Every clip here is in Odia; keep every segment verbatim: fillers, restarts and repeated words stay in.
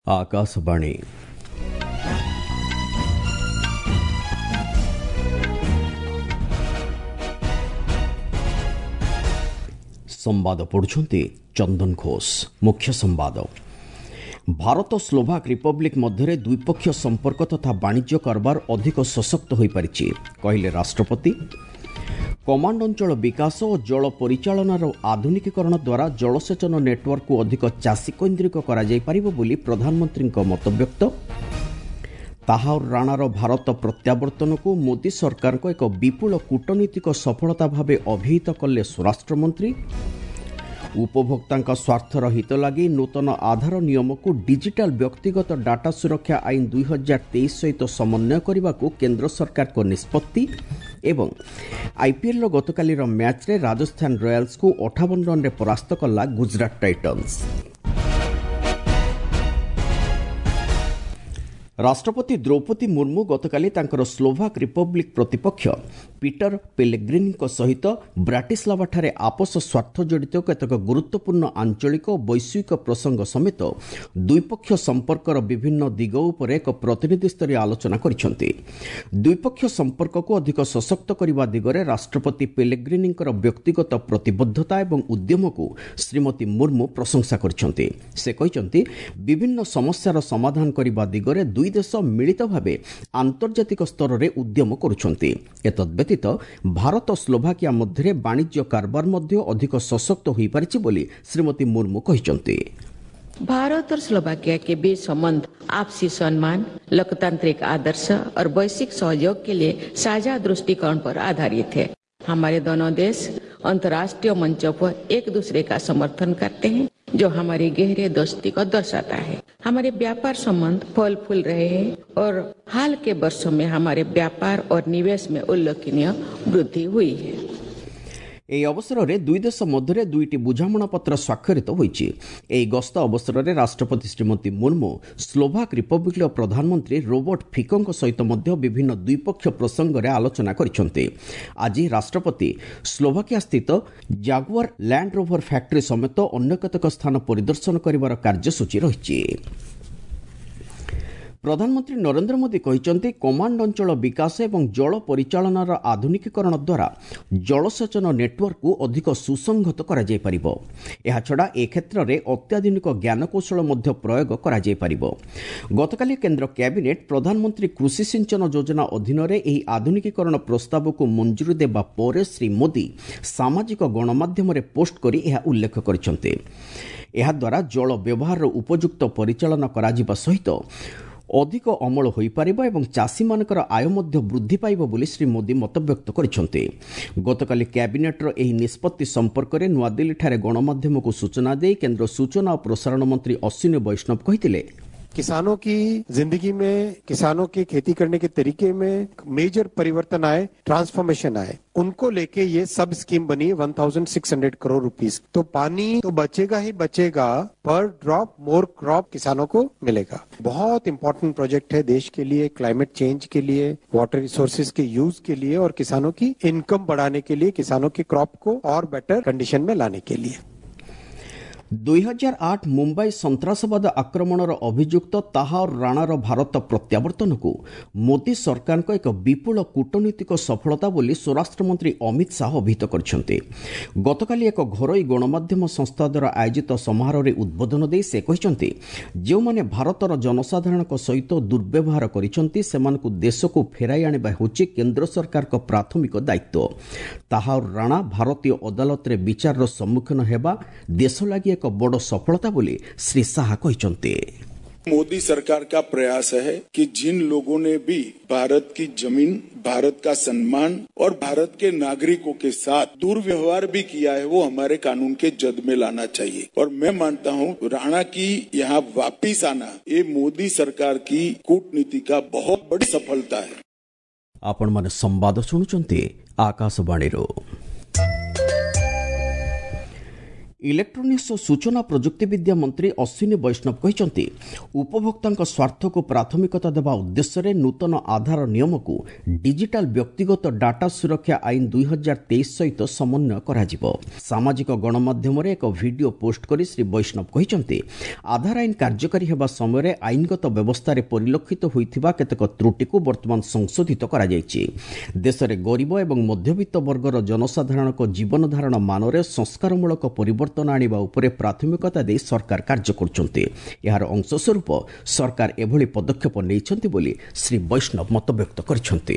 आकाशवाणी संवाद पढ़ुछंती चंदन घोष। मुख्य संवाद। भारत स्लोभाक रिपब्लिक मध्य द्विपक्षीय संपर्क तथा वाणिज्य कारबार अधिक सशक्त हो पारिछि कहले राष्ट्रपति। कमांड अंचल विकास और जल परिचालनार आधुनिकीकरण द्वारा जलसेचन नेटवर्क को अधिक चाषी केन्द्रिक करा जाय परिबो बोली प्रधानमंत्री मतव्यक्त। ताहार राणार भारत प्रत्यावर्तन को मोदी सरकार को एक विपुल कूटनीतिक सफलता भाव अभिहित कले स्वराष्ट्र मंत्री। उपभोक्ता स्वार्थर हित लगी नूतन आधार नियम को डिजिटल व्यक्तिगत डाटा सुरक्षा आईन दुई हजार तेईस सहित समन्वय करने को केंद्र सरकार को निष्पत्ति। एवं आईपीएल गतकाली मैच रे राजस्थान रॉयल्स को अठावन रन रे परास्त कला गुजरात टाइटन्स। राष्ट्रपति द्रौपदी मुर्मू गतकाली तांकर स्लोभाक रिपब्लिक प्रतिपक्ष पीटर पेलेग्रिनी सहित ब्राटिस्लावाठारे आपस स्वार्थ जड़ित केतक गुरुत्वपूर्ण आंचलिक और वैश्विक प्रसंग समेत द्विपक्षीय संपर्कर विभिन्न दिग उपर एक प्रतिनिधि स्तरीय आलोचना करिसेंति। द्विपक्षीय संपर्क को अधिक सशक्त करने दिगरे राष्ट्रपति पेलेग्रिनी व्यक्तिगत प्रतिबद्धता एवं उद्यम को श्रीमती मुर्मू प्रशंसा करिसेंति। से कहिसेंति विभिन्न समस्यार समाधान करने दिगरे दुई देश मिलित भावे आंतर्जातिक स्तर में उद्यम करुछंती। एतद् व्यतीत भारत स्लोभाकिया मध्य वाणिज्य कारबार मध्य अधिक सशक्त हो पारिछि बोली श्रीमती मुर्मू कहिसेंति। भारत और स्लोवाकिया के बीच संबंध आपसी सम्मान, लोकतांत्रिक आदर्श और वैश्विक सहयोग के लिए साझा दृष्टिकोण पर आधारित है। हमारे दोनों देश अंतर्राष्ट्रीय मंचों पर एक दूसरे का समर्थन करते हैं, जो हमारी गहरे दोस्ती को दर्शाता है। हमारे व्यापार संबंध फल फूल रहे हैं और हाल के वर्षों में हमारे व्यापार और निवेश में उल्लेखनीय वृद्धि हुई है। এই অবসরে দুই দেশ মধ্যে দুইটি বুঝামଣା পত্র স্বাক্ষরিত হয়েছে। এই গস্ত অবসরে রাষ্ট্রপতি শ্রীমতী মুর্মু স্লোভাক রিপব্লিকৰ প্রধানমন্ত্রী রোবর্ট ফিকোଙ୍କ সহিত মধ্য বিভিন্ন দ্বিপক্ষীয় প্রসঙ্গরে আলোচনা করিছেন্তি। আজি রাষ্ট্রপতি স্লোভাকিয়া স্থিত জাগুয়ার ল্যান্ড রোভর ফ্যাক্টরি সমেত অন্য কেতক স্থান পরিদর্শন করিবার কার্যসূচী রয়েছে। प्रधानमंत्री नरेंद्र मोदी कहते कमांड अंचल विकास एवं जल परिचालनार आधुनिकीकरण द्वारा जलसेचन नेटवर्क को अधिक सुसंगत करा जाय परिबो। एहा छडा ए क्षेत्र में अत्याधुनिक ज्ञानकौशल मध्य प्रयोग करा जाय परिबो। गतकाली केंद्र कैबिनेट प्रधानमंत्री कृषि सिंचन योजना अधीन रे एही आधुनिकीकरण प्रस्ताव को मंजूरी देबा परे श्री मोदी सामाजिक गणमाध्यम रे पोस्ट करी एहा उल्लेख करिसेंते। एहा द्वारा जल व्यवहार उपयुक्त परिचालन करा जिबा सहित अधिक अमल हो पारिबो एवं चाषी मानकर आय मध्य वृद्धि पाइबो बोली श्री मोदी मतव्यक्त करिसेंते। गतकाली कैबिनेटर एही निष्पत्ति संपर्क में नुआदिल्ली ठारे गणमाध्यम को सूचना दे केंद्र सूचना और प्रसारण मंत्री अश्विनी वैष्णव कहिथिले किसानों की जिंदगी में, किसानों के खेती करने के तरीके में मेजर परिवर्तन आए, ट्रांसफॉर्मेशन आए, उनको लेके ये सब स्कीम बनी सोलह सौ करोड़ रुपीस। तो पानी तो बचेगा ही बचेगा, पर ड्रॉप मोर क्रॉप किसानों को मिलेगा। बहुत इंपॉर्टेंट प्रोजेक्ट है देश के लिए, क्लाइमेट चेंज के लिए, वाटर रिसोर्सेज के यूज के लिए और किसानों की इनकम बढ़ाने के लिए, किसानों की क्रॉप को और बेटर कंडीशन में लाने के लिए। दुई हजार आठ मुंबई सन्त्रासवाद आक्रमणर अभियुक्त ताहार राणार भारत प्रत्यावर्तन को मोदी सरकार को एक विपुल कूटनीतिक सफलता बोली स्वराष्ट्र मंत्री अमित शाह अभिहित करछन्ते। गतकाली एक घरोई गणमाध्यम संस्था द्वारा आयोजित समारोह रे उद्बोधन दे से कहिसन्ते जो माने भारतर जनसाधारण सहित दुर्व्यवहार करिसन्ते सेमानकु देश को फेराई आनिबा होछि केंद्र सरकार को प्राथमिक दायित्व। ताहार राणा भारतीय अदालत रे विचार सम्मुखीन हेबा देश लागि एक बड़ सफलता बोली श्री शाह कहते। मोदी सरकार का प्रयास है कि जिन लोगों ने भी भारत की जमीन, भारत का सम्मान और भारत के नागरिकों के साथ दुर्व्यवहार भी किया है, वो हमारे कानून के जद में लाना चाहिए। और मैं मानता हूँ राणा की यहाँ वापिस आना ये मोदी सरकार की कूटनीति का बहुत बड़ी सफलता है। आपण माने संवाद सुनुचंती आकाशवाणी रो। ଇଲେକ୍ଟ୍ରୋନିକ୍ସ ଓ ସୂଚନା ପ୍ରଯୁକ୍ତିବିଦ୍ୟା ମନ୍ତ୍ରୀ ଅଶ୍ୱିନୀ ବୈଷ୍ଣବ କହିଛନ୍ତି ଉପଭୋକ୍ତାଙ୍କ ସ୍ୱାର୍ଥକୁ ପ୍ରାଥମିକତା ଦେବା ଉଦ୍ଦେଶ୍ୟରେ ନୂତନ ଆଧାର ନିୟମକୁ ଡିଜିଟାଲ ବ୍ୟକ୍ତିଗତ ଡାଟା ସୁରକ୍ଷା ଆଇନ ଦୁଇ ହଜାର ତେଇଶ ସହିତ ସମନ୍ୱୟ କରାଯିବ। ସାମାଜିକ ଗଣମାଧ୍ୟମରେ ଏକ ଭିଡିଓ ପୋଷ୍ଟ କରି ଶ୍ରୀ ବୈଷ୍ଣବ କହିଛନ୍ତି ଆଧାର ଆଇନ କାର୍ଯ୍ୟକାରୀ ହେବା ସମୟରେ ଆଇନଗତ ବ୍ୟବସ୍ଥାରେ ପରିଲକ୍ଷିତ ହୋଇଥିବା କେତେକ ତ୍ରୁଟିକୁ ବର୍ତ୍ତମାନ ସଂଶୋଧିତ କରାଯାଇଛି। ଦେଶରେ ଗରିବ ଏବଂ ମଧ୍ୟବିତ୍ତ ବର୍ଗର ଜନସାଧାରଣଙ୍କ ଜୀବନଧାରଣ ମାନରେ ସଂସ୍କାରମୂଳକ ପରିବର୍ତ୍ତନ ଆଣିବା ଉପରେ ପ୍ରାଥମିକତା ଦେଇ ସରକାର କାର୍ଯ୍ୟ କରୁଛନ୍ତି। ଏହାର ଅଂଶସ୍ୱରୂପ ସରକାର ଏଭଳି ପଦକ୍ଷେପ ନେଇଛନ୍ତି ବୋଲି ଶ୍ରୀ ବୈଷ୍ଣବ ମତବ୍ୟକ୍ତ କରିଛନ୍ତି।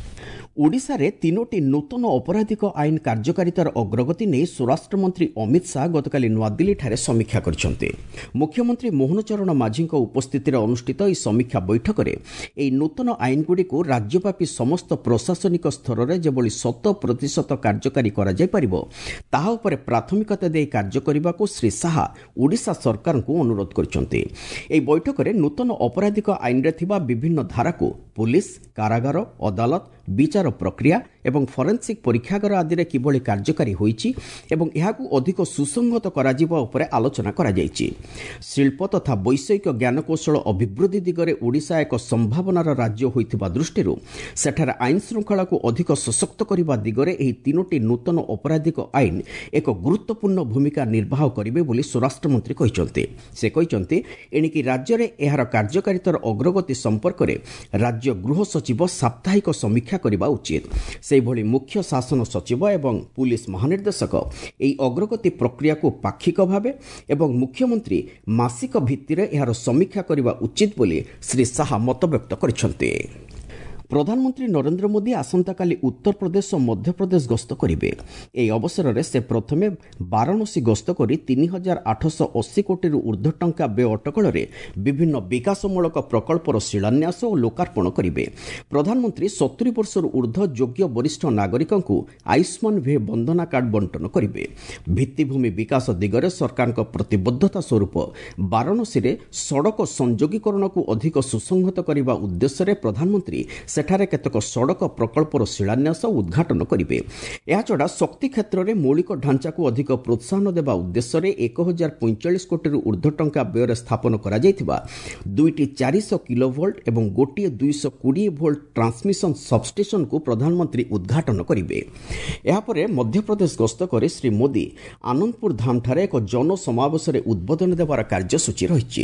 ଓଡ଼ିଶାରେ ତିନୋଟି ନୂତନ ଅପରାଧିକ ଆଇନ କାର୍ଯ୍ୟକାରିତାର ଅଗ୍ରଗତି ନେଇ ସ୍ୱରାଷ୍ଟ୍ରମନ୍ତ୍ରୀ ଅମିତ ଶାହା ଗତକାଲି ନୂଆଦିଲ୍ଲୀଠାରେ ସମୀକ୍ଷା କରିଛନ୍ତି। ମୁଖ୍ୟମନ୍ତ୍ରୀ ମୋହନ ଚରଣ ମାଝୀଙ୍କ ଉପସ୍ଥିତିରେ ଅନୁଷ୍ଠିତ ଏହି ସମୀକ୍ଷା ବୈଠକରେ ଏହି ନୂତନ ଆଇନଗୁଡ଼ିକୁ ରାଜ୍ୟବ୍ୟାପୀ ସମସ୍ତ ପ୍ରଶାସନିକ ସ୍ତରରେ ଯେଭଳି ଶତ ପ୍ରତିଶତ କାର୍ଯ୍ୟକାରୀ କରାଯାଇପାରିବ ତାହା ଉପରେ ପ୍ରାଥମିକତା ଦେଇ କାର୍ଯ୍ୟ କରିବାକୁ ଶ୍ରୀ ଶାହା ଓଡ଼ିଶା ସରକାରଙ୍କୁ ଅନୁରୋଧ କରିଛନ୍ତି। ଏହି ବୈଠକରେ ନୂତନ ଅପରାଧିକ ଆଇନରେ ଥିବା ବିଭିନ୍ନ ଧାରାକୁ ପୁଲିସ୍, କାରାଗାର, ଅଦାଲତ, ବିଚାର ପ୍ରକ୍ରିୟା ଏବଂ ଫରେନ୍ସିକ୍ ପରୀକ୍ଷାଗାର ଆଦିରେ କିଭଳି କାର୍ଯ୍ୟକାରୀ ହୋଇଛି ଏବଂ ଏହାକୁ ଅଧିକ ସୁସଂହତ କରାଯିବା ଉପରେ ଆଲୋଚନା କରାଯାଇଛି। ଶିଳ୍ପ ତଥା ବୈଷୟିକ ଜ୍ଞାନକୌଶଳ ଅଭିବୃଦ୍ଧି ଦିଗରେ ଓଡ଼ିଶା ଏକ ସମ୍ଭାବନାର ରାଜ୍ୟ ହୋଇଥିବା ଦୃଷ୍ଟିରୁ ସେଠାରେ ଆଇନ ଶୃଙ୍ଖଳାକୁ ଅଧିକ ସଶକ୍ତ କରିବା ଦିଗରେ ଏହି ତିନୋଟି ନୂତନ ଅପରାଧିକ ଆଇନ ଏକ ଗୁରୁତ୍ୱପୂର୍ଣ୍ଣ ଭୂମିକା ନିର୍ବାହ କରିବେ ବୋଲି ସ୍ୱରାଷ୍ଟ୍ରମନ୍ତ୍ରୀ କହିଛନ୍ତି। ସେ କହିଛନ୍ତି ଏଣିକି ରାଜ୍ୟରେ ଏହାର କାର୍ଯ୍ୟକାରିତାର ଅଗ୍ରଗତି ସମ୍ପର୍କରେ ରାଜ୍ୟ ଗୃହ ସଚିବ ସାପ୍ତାହିକ ସମୀକ୍ଷା କରିବା ଉଚିତ। ସେହିଭଳି ମୁଖ୍ୟ ଶାସନ ସଚିବ ଏବଂ ପୁଲିସ ମହାନିର୍ଦ୍ଦେଶକ ଏହି ଅଗ୍ରଗତି ପ୍ରକ୍ରିୟାକୁ ପାକ୍ଷିକ ଭାବେ ଏବଂ ମୁଖ୍ୟମନ୍ତ୍ରୀ ମାସିକ ଭିତ୍ତିରେ ଏହାର ସମୀକ୍ଷା କରିବା ଉଚିତ ବୋଲି ଶ୍ରୀ ଶାହା ମତବ୍ୟକ୍ତ କରିଛନ୍ତି। ପ୍ରଧାନମନ୍ତ୍ରୀ ନରେନ୍ଦ୍ର ମୋଦି ଆସନ୍ତାକାଲି ଉତ୍ତରପ୍ରଦେଶ ଓ ମଧ୍ୟପ୍ରଦେଶ ଗସ୍ତ କରିବେ। ଏହି ଅବସରରେ ସେ ପ୍ରଥମେ ବାରାଣସୀ ଗସ୍ତ କରି ତିନି ହଜାର ଆଠଶହ ଅଶୀ କୋଟିରୁ ଉର୍ଦ୍ଧ୍ୱ ଟଙ୍କା ବ୍ୟୟ ଅଟକଳରେ ବିଭିନ୍ନ ବିକାଶମୂଳକ ପ୍ରକଳ୍ପର ଶିଳାନ୍ୟାସ ଓ ଲୋକାର୍ପଣ କରିବେ। ପ୍ରଧାନମନ୍ତ୍ରୀ ସତୁରୀ ବର୍ଷରୁ ଉର୍ଦ୍ଧ୍ୱ ଯୋଗ୍ୟ ବରିଷ୍ଠ ନାଗରିକଙ୍କୁ ଆୟୁଷ୍ମାନ ଭି ବନ୍ଦନା କାର୍ଡ ବଣ୍ଟନ କରିବେ। ଭିତ୍ତିଭୂମି ବିକାଶ ଦିଗରେ ସରକାରଙ୍କ ପ୍ରତିବଦ୍ଧତା ସ୍ୱରୂପ ବାରାଣସୀରେ ସଡ଼କ ସଂଯୋଗୀକରଣକୁ ଅଧିକ ସୁସଂହତ କରିବା ଉଦ୍ଦେଶ୍ୟରେ ପ୍ରଧାନମନ୍ତ୍ରୀ ସେଠାରେ କେତେକ ସଡ଼କ ପ୍ରକଳ୍ପର ଶିଳାନ୍ୟାସ ଓ ଉଦ୍ଘାଟନ କରିବେ। ଏହାଛଡ଼ା ଶକ୍ତି କ୍ଷେତ୍ରରେ ମୌଳିକ ଢାଞ୍ଚାକୁ ଅଧିକ ପ୍ରୋତ୍ସାହନ ଦେବା ଉଦ୍ଦେଶ୍ୟରେ ଏକ ହଜାର ପଇଁଚାଳିଶ କୋଟିରୁ ଉର୍ଦ୍ଧ୍ୱ ଟଙ୍କା ବ୍ୟୟରେ ସ୍ଥାପନ କରାଯାଇଥିବା ଦୁଇଟି ଚାରିଶହ କିଲୋଭୋଲ୍ଟ ଏବଂ ଗୋଟିଏ ଦୁଇଶହ କୋଡ଼ିଏ ଭୋଲ୍ଟ ଟ୍ରାନ୍ସମିଶନ ସବଷ୍ଟେସନକୁ ପ୍ରଧାନମନ୍ତ୍ରୀ ଉଦ୍ଘାଟନ କରିବେ। ଏହାପରେ ମଧ୍ୟପ୍ରଦେଶ ଗସ୍ତ କରି ଶ୍ରୀ ମୋଦି ଆନନ୍ଦପୁର ଧାମଠାରେ ଏକ ଜନସମାବେଶରେ ଉଦ୍ବୋଧନ ଦେବାର କାର୍ଯ୍ୟସୂଚୀ ରହିଛି।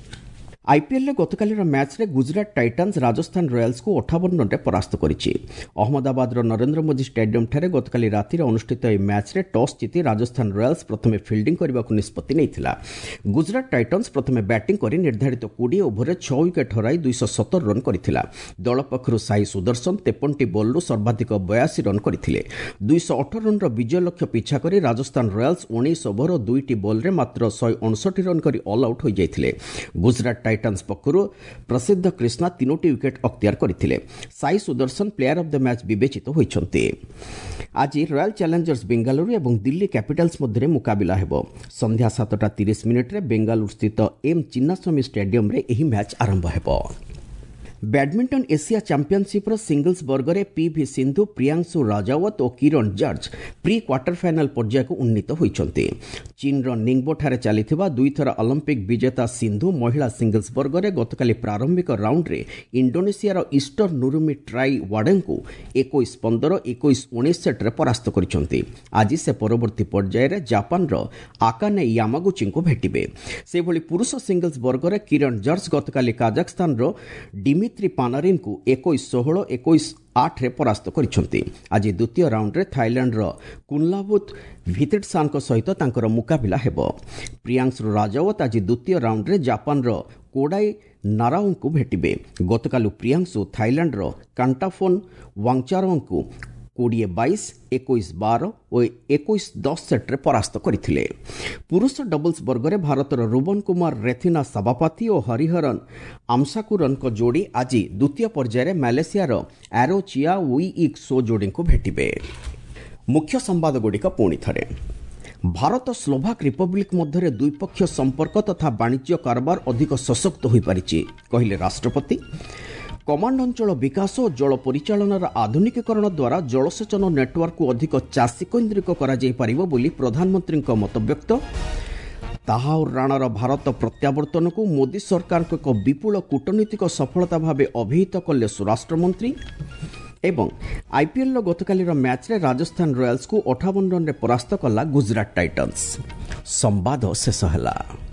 ଆଇପିଏଲ୍ରେ ଗତକାଲିର ମ୍ୟାଚ୍ରେ ଗୁଜରାଟ ଟାଇଟାନ୍ସ ରାଜସ୍ଥାନ ରୟାଲ୍ସକୁ ଅଠାବନ ରନ୍ରେ ପରାସ୍ତ କରିଛି। ଅହମ୍ମଦାବାଦର ନରେନ୍ଦ୍ର ମୋଦି ଷ୍ଟାଡିୟମ୍ଠାରେ ଗତକାଲି ରାତିରେ ଅନୁଷ୍ଠିତ ଏହି ମ୍ୟାଚ୍ରେ ଟସ୍ ଜିତି ରାଜସ୍ଥାନ ରୟାଲ୍ସ ପ୍ରଥମେ ଫିଲ୍ଡିଂ କରିବାକୁ ନିଷ୍ପତ୍ତି ନେଇଥିଲା। ଗୁଜରାଟ ଟାଇଟାନ୍ସ ପ୍ରଥମେ ବ୍ୟାଟିଂ କରି ନିର୍ଦ୍ଧାରିତ କୋଡ଼ିଏ ଓଭରରେ ଛଅ ୱିକେଟ୍ ହରାଇ ଦୁଇଶହ ସତର ରନ୍ କରିଥିଲା। ଦଳ ପକ୍ଷରୁ ସାଇ ସୁଦର୍ଶନ ତେପନଟି ବଲ୍ରୁ ସର୍ବାଧିକ ବୟାଅଶୀ ରନ୍ କରିଥିଲେ। ଦୁଇଶହ ଅଠର ରନ୍ର ବିଜୟ ଲକ୍ଷ୍ୟ ପିଛା କରି ରାଜସ୍ଥାନ ରୟାଲ୍ସ ଉଣେଇଶ ଓଭର ଓ ଦୁଇଟି ବଲ୍ରେ ମାତ୍ର ଶହେ ଅଣଷଠି ରନ୍ କରି ଅଲ୍ ଆଉଟ୍ ହୋଇଯାଇଥିଲେ। ଗୁଜରାଟ ଟାଇଟାନ୍ସ ପକ୍ଷରୁ ପ୍ରସିଦ୍ଧ କ୍ରିଷ୍ଣା ତିନୋଟି ୱିକେଟ୍ ଅକ୍ତିଆର କରିଥିଲେ। Sai Sudharsan player of the match ବିବେଚିତ ହୋଇଛନ୍ତି। ଆଜି ରୟାଲ ଚ୍ୟାଲେଞ୍ଜର୍ସ ବେଙ୍ଗାଲୁରୁ ଏବଂ ଦିଲ୍ଲୀ କ୍ୟାପିଟାଲ୍ସ ମଧ୍ୟରେ ମୁକାବିଲା ହେବ। ସନ୍ଧ୍ୟା ସାତଟା ତିରିଶ ମିନିଟ୍ରେ ବେଙ୍ଗାଲୁରୁ ସ୍ଥିତ ଏମ୍ ଚିନ୍ନାସ୍ୱାମୀ ଷ୍ଟାଡିୟମ୍ରେ ଏହି ମ୍ୟାଚ୍ ଆରମ୍ଭ ହେବ। ବ୍ୟାଡମିଣ୍ଟନ ଏସିଆ ଚାମ୍ପିୟନସିପ୍ର ସିଙ୍ଗଲ୍ସ ବର୍ଗରେ ପିଭି ସିନ୍ଧୁ, ପ୍ରିୟାଂଶୁ ରାଜାୱତ ଓ Kiran George pre quarter final ପର୍ଯ୍ୟାୟକୁ ଉନ୍ନୀତ ହୋଇଛନ୍ତି। ଚୀନର ନିଙ୍ଗବୋଠାରେ ଚାଲିଥିବା ଦୁଇଥର ଅଲିମ୍ପିକ ବିଜେତା ସିନ୍ଧୁ ମହିଳା ସିଙ୍ଗଲ୍ସ ବର୍ଗରେ ଗତକାଲି ପ୍ରାରମ୍ଭିକ ରାଉଣ୍ଡରେ ଇଣ୍ଡୋନେସିଆର ଇଷ୍ଟର ନୁରୁମି ଟ୍ରାଇ ୱାଡେଙ୍କୁ ଏକୋଇଶ ପନ୍ଦର ଏକୋଇଶ ଉଣେଇଶ ସେଟ୍ରେ ପରାସ୍ତ କରିଛନ୍ତି। ଆଜି ସେ ପରବର୍ତ୍ତୀ ପର୍ଯ୍ୟାୟରେ ଜାପାନର ଆକାନେ ୟାମାଗୁଚିଙ୍କୁ ଭେଟିବେ। ସେହିଭଳି ପୁରୁଷ ସିଙ୍ଗଲ୍ସ ବର୍ଗରେ କିରଣ ଜର୍ଜ ଗତକାଲି କାଜାଖସ୍ତାନର ଡିମି ପାନାରିନ୍ଙ୍କୁ ଏକୋଇଶ ଷୋହଳ ଏକୋଇଶ ଆଠରେ ପରାସ୍ତ କରିଛନ୍ତି। ଆଜି ଦ୍ୱିତୀୟ ରାଉଣ୍ଡରେ ଥାଇଲାଣ୍ଡର କୁନଲାଭୁତ ଭିତିଡସାନଙ୍କ ସହିତ ତାଙ୍କର ମୁକାବିଲା ହେବ। ପ୍ରିୟାଂଶୁ ରାଜାୱତ ଆଜି ଦ୍ୱିତୀୟ ରାଉଣ୍ଡରେ ଜାପାନର କୋଡାଇ ନାରାଓଙ୍କୁ ଭେଟିବେ। ଗତକାଲି ପ୍ରିୟାଂଶୁ ଥାଇଲାଣ୍ଡର କାଣ୍ଟାଫୋନ୍ ୱାଙ୍ଗଚାରୋଙ୍କୁ କୋଡ଼ିଏ ବାଇଶ ଏକୋଇଶ ବାର ଓ ଏକୋଇଶ ଦଶ ସେଟ୍ରେ ପରାସ୍ତ କରିଥିଲେ। ପୁରୁଷ ଡବଲ୍ସ ବର୍ଗରେ ଭାରତର ରୁବନ କୁମାର ରେଥିନା ସାବାପାତି ଓ ହରିହରନ ଆମସାକୁରନଙ୍କ ଯୋଡ଼ି ଆଜି ଦ୍ୱିତୀୟ ପର୍ଯ୍ୟାୟରେ ମାଲେସିଆର Aaron Chia Wooi Yik Soh ଯୋଡ଼ିଙ୍କୁ ଭେଟିବେ। ମୁଖ୍ୟ ସମ୍ବାଦଗୁଡ଼ିକ ପୁଣି ଥରେ। ଭାରତ ସ୍ଲୋଭାକ ରିପବ୍ଲିକ ମଧ୍ୟରେ ଦ୍ୱିପକ୍ଷୀୟ ସମ୍ପର୍କ ତଥା ବାଣିଜ୍ୟ କାରବାର ଅଧିକ ସଶକ୍ତ ହୋଇପାରିଛି କହିଲେ ରାଷ୍ଟ୍ରପତି। କମାଣ୍ଡ ଅଞ୍ଚଳ ବିକାଶ ଓ ଜଳ ପରିଚାଳନାର ଆଧୁନିକୀକରଣ ଦ୍ୱାରା ଜଳସେଚନ ନେଟୱାର୍କକୁ ଅଧିକ ଚାଷୀକୈନ୍ଦ୍ରିକ କରାଯାଇପାରିବ ବୋଲି ପ୍ରଧାନମନ୍ତ୍ରୀଙ୍କ ମତବ୍ୟକ୍ତ। ତାହାଉର ରାଣାର ଭାରତ ପ୍ରତ୍ୟାବର୍ତ୍ତନକୁ ମୋଦି ସରକାରଙ୍କ ଏକ ବିପୁଳ କୂଟନୈତିକ ସଫଳତା ଭାବେ ଅଭିହିତ କଲେ ସ୍ୱରାଷ୍ଟ୍ରମନ୍ତ୍ରୀ। ଏବଂ ଆଇପିଏଲ୍ର ଗତକାଲିର ମ୍ୟାଚ୍ରେ ରାଜସ୍ଥାନ ରୟାଲ୍ସକୁ ଅଠାବନ ରନ୍ରେ ପରାସ୍ତ କଲା ଗୁଜରାଟ ଟାଇଟନ୍ସ। ସମ୍ବାଦ ଶେଷ ହେଲା।